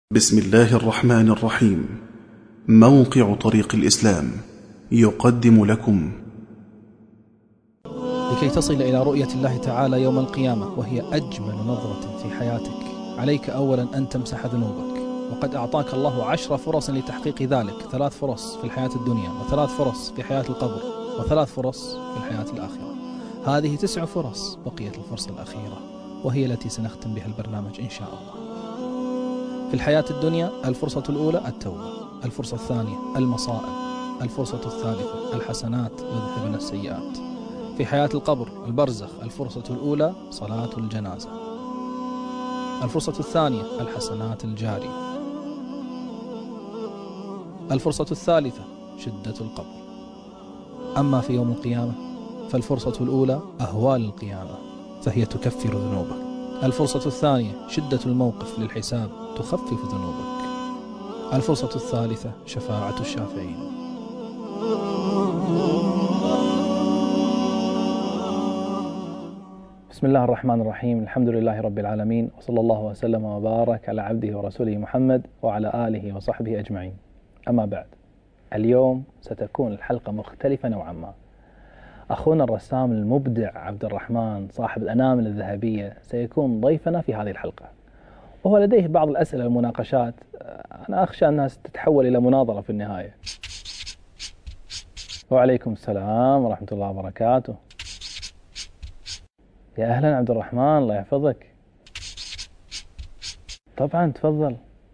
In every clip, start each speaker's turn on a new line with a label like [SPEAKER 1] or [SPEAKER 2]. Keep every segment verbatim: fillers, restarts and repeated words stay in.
[SPEAKER 1] بسم الله الرحمن الرحيم. موقع طريق الإسلام يقدم لكم
[SPEAKER 2] لكي تصل إلى رؤية الله تعالى يوم القيامة، وهي أجمل نظرة في حياتك، عليك أولا أن تمسح ذنوبك، وقد أعطاك الله عشر فرص لتحقيق ذلك: ثلاث فرص في الحياة الدنيا، وثلاث فرص في حياة القبر، وثلاث فرص في الحياة الآخرة. هذه تسع فرص، بقيت الفرصة الأخيرة وهي التي سنختم بها البرنامج إن شاء الله. في الحياة الدنيا الفرصة الأولى التوبة، الفرصة الثانية المصائب، الفرصة الثالثة الحسنات يذهبن السيئات. في حياة القبر البرزخ الفرصة الأولى صلاة الجنازة، الفرصة الثانية الحسنات الجارية، الفرصة الثالثة شدة القبر. أما في يوم القيامة فالفرصة الأولى أهوال القيامة، فهي تكفر ذنوبك. الفرصة الثانية شدة الموقف للحساب، تخفف ذنوبك. الفرصة الثالثة شفاعة الشافعين. بسم الله الرحمن الرحيم، الحمد لله رب العالمين، وصلى الله وسلم وبارك على عبده ورسوله محمد وعلى آله وصحبه أجمعين. أما بعد، اليوم ستكون الحلقة مختلفة نوعا ما. أخونا الرسام المبدع عبد الرحمن صاحب الأنامل الذهبية سيكون ضيفنا في هذه الحلقة، وهو لديه بعض الأسئلة والمناقشات أنا أخشى أنها ستتحول إلى مناظرة في النهاية. وعليكم السلام ورحمة الله وبركاته. يا أهلا عبد الرحمن، الله يحفظك. طبعا تفضل.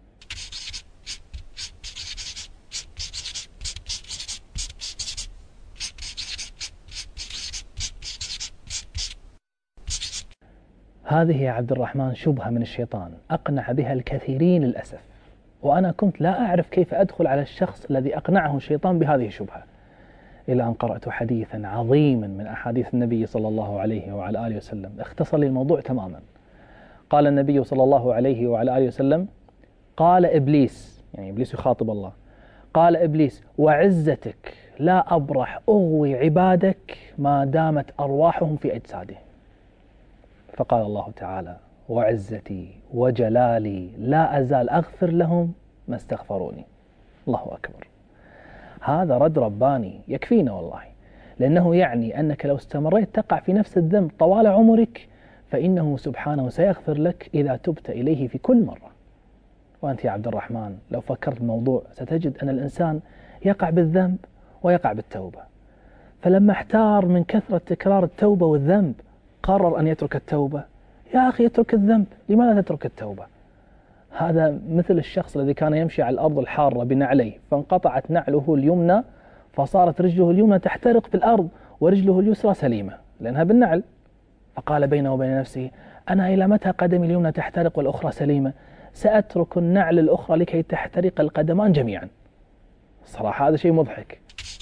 [SPEAKER 2] هذه يا عبد الرحمن شبهة من الشيطان أقنع بها الكثيرين للأسف، وأنا كنت لا أعرف كيف أدخل على الشخص الذي أقنعه الشيطان بهذه الشبهة، إلى أن قرأت حديثا عظيما من أحاديث النبي صلى الله عليه وعلى آله وسلم اختصر لي الموضوع تماما. قال النبي صلى الله عليه وعلى آله وسلم: قال إبليس، يعني إبليس يخاطب الله، قال إبليس: وعزتك لا أبرح أغوي عبادك ما دامت أرواحهم في أجسادهم. فقال الله تعالى: وعزتي وجلالي لا أزال أغفر لهم ما استغفروني. الله أكبر. هذا رد رباني يكفينا والله، لأنه يعني أنك لو استمريت تقع في نفس الذنب طوال عمرك فإنه سبحانه سيغفر لك إذا تبت إليه في كل مرة. وأنت يا عبد الرحمن لو فكرت الموضوع ستجد أن الإنسان يقع بالذنب ويقع بالتوبة، فلما احتار من كثرة تكرار التوبة والذنب قرر أن يترك التوبة. يا أخي اترك الذنب، لماذا تترك التوبة؟ هذا مثل الشخص الذي كان يمشي على الأرض الحارة بنعليه، فانقطعت نعله اليمنى فصارت رجله اليمنى تحترق في الأرض ورجله اليسرى سليمة لأنها بالنعل، فقال بينه وبين نفسه: أنا إلى متى قدمي اليمنى تحترق والأخرى سليمة؟ سأترك النعل الأخرى لكي تحترق القدمان جميعا. صراحة هذا شيء مضحك.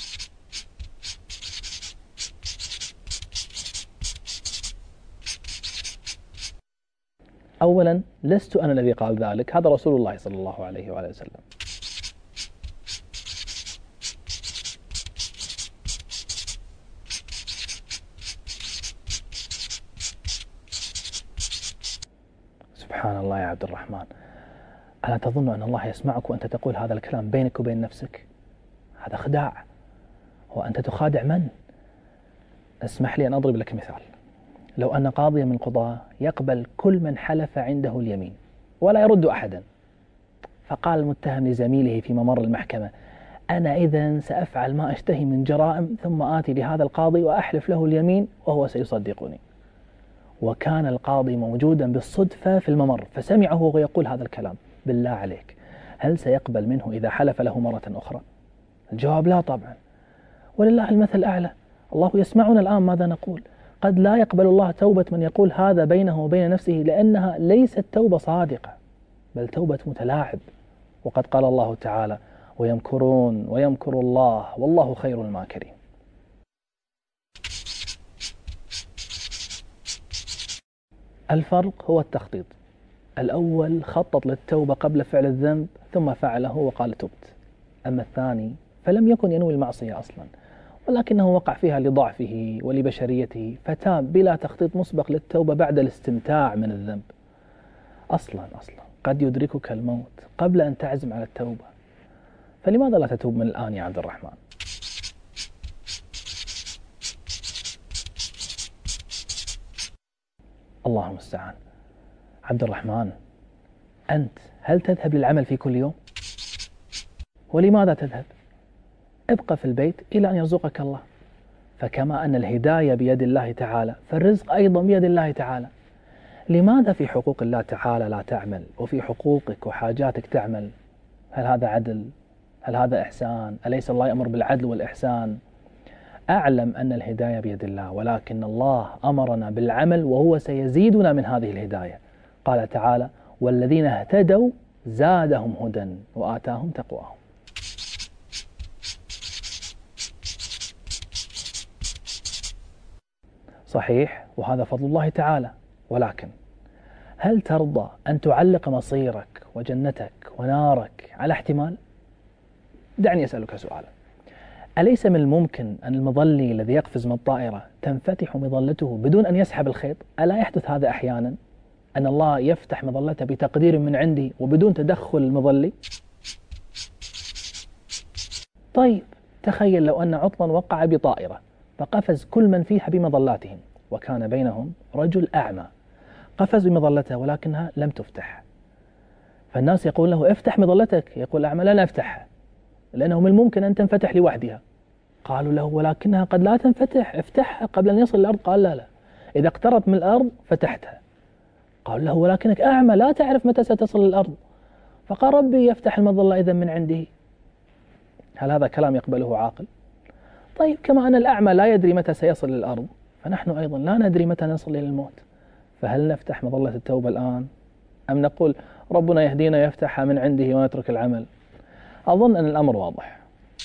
[SPEAKER 2] أولا لست أنا الذي قال ذلك، هذا رسول الله صلى الله عليه وآله وسلم. سبحان الله يا عبد الرحمن، ألا تظن أن الله يسمعك وأنت تقول هذا الكلام بينك وبين نفسك؟ هذا خداع، وأنت تخادع من؟ اسمح لي أن أضرب لك مثال. لو أن قاضيا من القضاة يقبل كل من حلف عنده اليمين ولا يرد أحدا، فقال المتهم لزميله في ممر المحكمة: أنا إذن سأفعل ما أشتهي من جرائم ثم آتي لهذا القاضي وأحلف له اليمين وهو سيصدقني. وكان القاضي موجودا بالصدفة في الممر فسمعه وهو يقول هذا الكلام. بالله عليك، هل سيقبل منه إذا حلف له مرة أخرى؟ الجواب لا طبعا. ولله المثل الأعلى، الله يسمعنا الآن ماذا نقول. قد لا يقبل الله توبة من يقول هذا بينه وبين نفسه، لأنها ليست توبة صادقة بل توبة متلاعب. وقد قال الله تعالى: ويمكرون ويمكر الله والله خير الماكرين. الفرق هو التخطيط. الأول خطط للتوبة قبل فعل الذنب ثم فعله وقال تبت. أما الثاني فلم يكن ينوي المعصية أصلا، ولكنه وقع فيها لضعفه ولبشريته فتاب بلا تخطيط مسبق للتوبة بعد الاستمتاع من الذنب. أصلا أصلا قد يدركك الموت قبل أن تعزم على التوبة، فلماذا لا تتوب من الآن يا عبد الرحمن؟ الله المستعان. عبد الرحمن، أنت هل تذهب للعمل في كل يوم؟ ولماذا تذهب؟ ابقى في البيت إلى أن يرزقك الله. فكما أن الهداية بيد الله تعالى فالرزق أيضا بيد الله تعالى. لماذا في حقوق الله تعالى لا تعمل وفي حقوقك وحاجاتك تعمل؟ هل هذا عدل؟ هل هذا إحسان؟ أليس الله يأمر بالعدل والإحسان؟ أعلم أن الهداية بيد الله، ولكن الله أمرنا بالعمل وهو سيزيدنا من هذه الهداية. قال تعالى: والذين اهتدوا زادهم هدى وآتاهم تقواهم. صحيح، وهذا فضل الله تعالى، ولكن هل ترضى أن تعلق مصيرك وجنتك ونارك على احتمال؟ دعني أسألك سؤالا: أليس من الممكن أن المظلي الذي يقفز من الطائرة تنفتح مظلته بدون أن يسحب الخيط؟ ألا يحدث هذا أحيانا؟ أن الله يفتح مظلته بتقدير من عندي وبدون تدخل المظلي؟ طيب تخيل لو أن عطلا وقع بطائرة فقفز كل من فيها بمظلاتهم، وكان بينهم رجل أعمى قفز بمظلته ولكنها لم تفتح، فالناس يقول له: افتح مظلتك. يقول الأعمى: لا نفتحها لأنه من الممكن أن تنفتح لوحدها. قالوا له: ولكنها قد لا تنفتح، افتحها قبل أن يصل الأرض. قال: لا لا، إذا اقتربت من الأرض فتحتها. قالوا له: ولكنك أعمى لا تعرف متى ستصل الأرض. فقال: ربي يفتح المظلة إذا من عنده. هل هذا كلام يقبله عاقل؟ طيب كما أن الأعمى لا يدري متى سيصل للأرض، فنحن أيضا لا ندري متى نصل إلى الموت. فهل نفتح مظلة التوبة الآن أم نقول ربنا يهدينا يفتحها من عنده ونترك العمل؟ أظن أن الأمر واضح.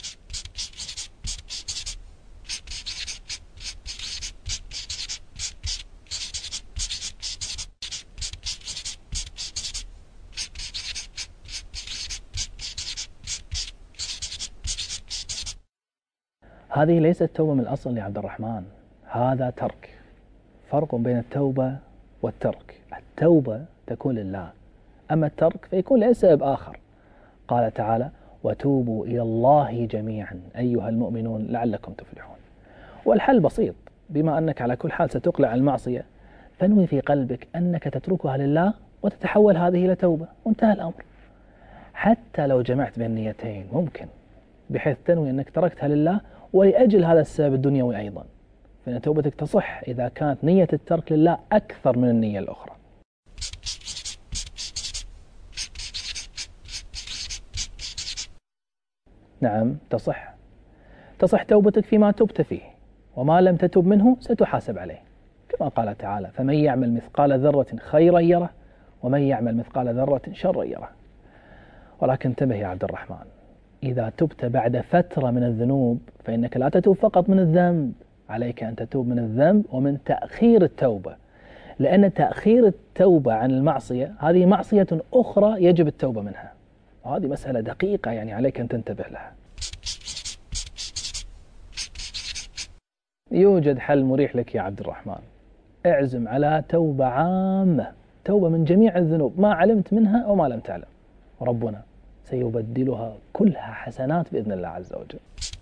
[SPEAKER 2] هذه ليست توبة من الأصل يا عبد الرحمن، هذا ترك. فرق بين التوبة والترك. التوبة تكون لله، أما الترك فيكون لسبب آخر. قال تعالى: وتوبوا إلى الله جميعا أيها المؤمنون لعلكم تفلحون. والحل بسيط، بما أنك على كل حال ستقلع المعصية فانوي في قلبك أنك تتركها لله وتتحول هذه إلى توبة، وانتهى الأمر. حتى لو جمعت بين النيتين ممكن، بحيث تنوي أنك تركتها لله ولأجل هذا السبب الدنيوي أيضا، فإن توبتك تصح إذا كانت نية الترك لله أكثر من النية الأخرى. نعم تصح. تصح توبتك فيما تبت فيه، وما لم تتب منه ستحاسب عليه، كما قال تعالى: فمن يعمل مثقال ذرة خيرا يره ومن يعمل مثقال ذرة شرا يره. ولكن انتبه يا عبد الرحمن، إذا تبت بعد فترة من الذنوب فإنك لا تتوب فقط من الذنب، عليك أن تتوب من الذنب ومن تأخير التوبة، لأن تأخير التوبة عن المعصية هذه معصية أخرى يجب التوبة منها، وهذه مسألة دقيقة يعني عليك أن تنتبه لها. يوجد حل مريح لك يا عبد الرحمن، اعزم على توبة عامة، توبة من جميع الذنوب ما علمت منها وما لم تعلم، ربنا سيبدلها كلها حسنات بإذن الله عز وجل.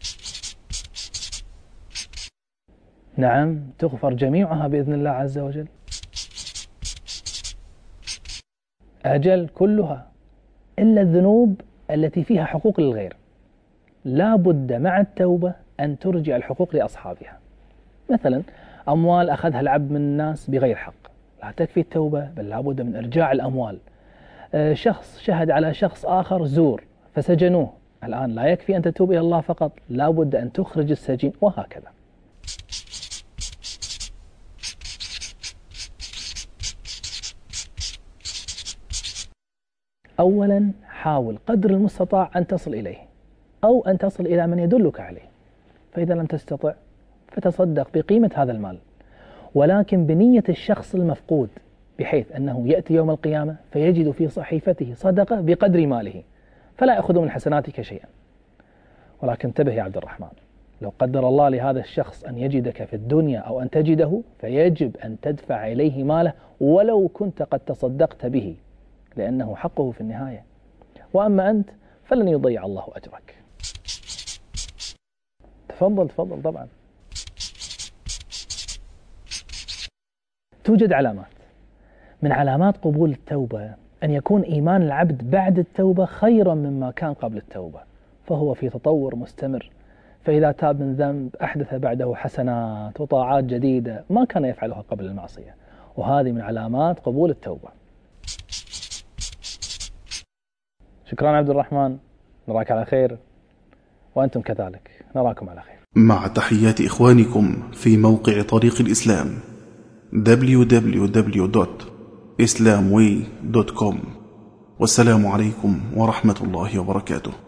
[SPEAKER 2] نعم تغفر جميعها بإذن الله عز وجل. أجل كلها، إلا الذنوب التي فيها حقوق للغير، لا بد مع التوبة أن ترجع الحقوق لأصحابها. مثلا أموال أخذها العبد من الناس بغير حق، لا تكفي التوبة بل لا بد من إرجاع الأموال. شخص شهد على شخص آخر زور فسجنوه، الآن لا يكفي أن تتوب إلى الله فقط، لا بد أن تخرج السجين، وهكذا. أولا حاول قدر المستطاع أن تصل إليه، أو أن تصل إلى من يدلك عليه، فإذا لم تستطع فتصدق بقيمة هذا المال، ولكن بنية الشخص المفقود، بحيث أنه يأتي يوم القيامة فيجد في صحيفته صدقة بقدر ماله، فلا يأخذ من حسناتك شيئا. ولكن انتبه يا عبد الرحمن، لو قدر الله لهذا الشخص أن يجدك في الدنيا أو أن تجده، فيجب أن تدفع إليه ماله ولو كنت قد تصدقت به، لأنه حقه في النهاية. وأما أنت فلن يضيع الله أجرك. تفضل تفضل. طبعا توجد علامات. من علامات قبول التوبة أن يكون إيمان العبد بعد التوبة خيرا مما كان قبل التوبة، فهو في تطور مستمر. فإذا تاب من ذنب أحدث بعده حسنات وطاعات جديدة ما كان يفعلها قبل المعصية، وهذه من علامات قبول التوبة. شكرا عبد الرحمن، نراك على خير، وأنتم كذلك نراكم على خير.
[SPEAKER 1] مع تحيات إخوانكم في موقع طريق الإسلام دبليو دبليو دبليو دوت إسلام واي دوت كوم. والسلام عليكم ورحمة الله وبركاته.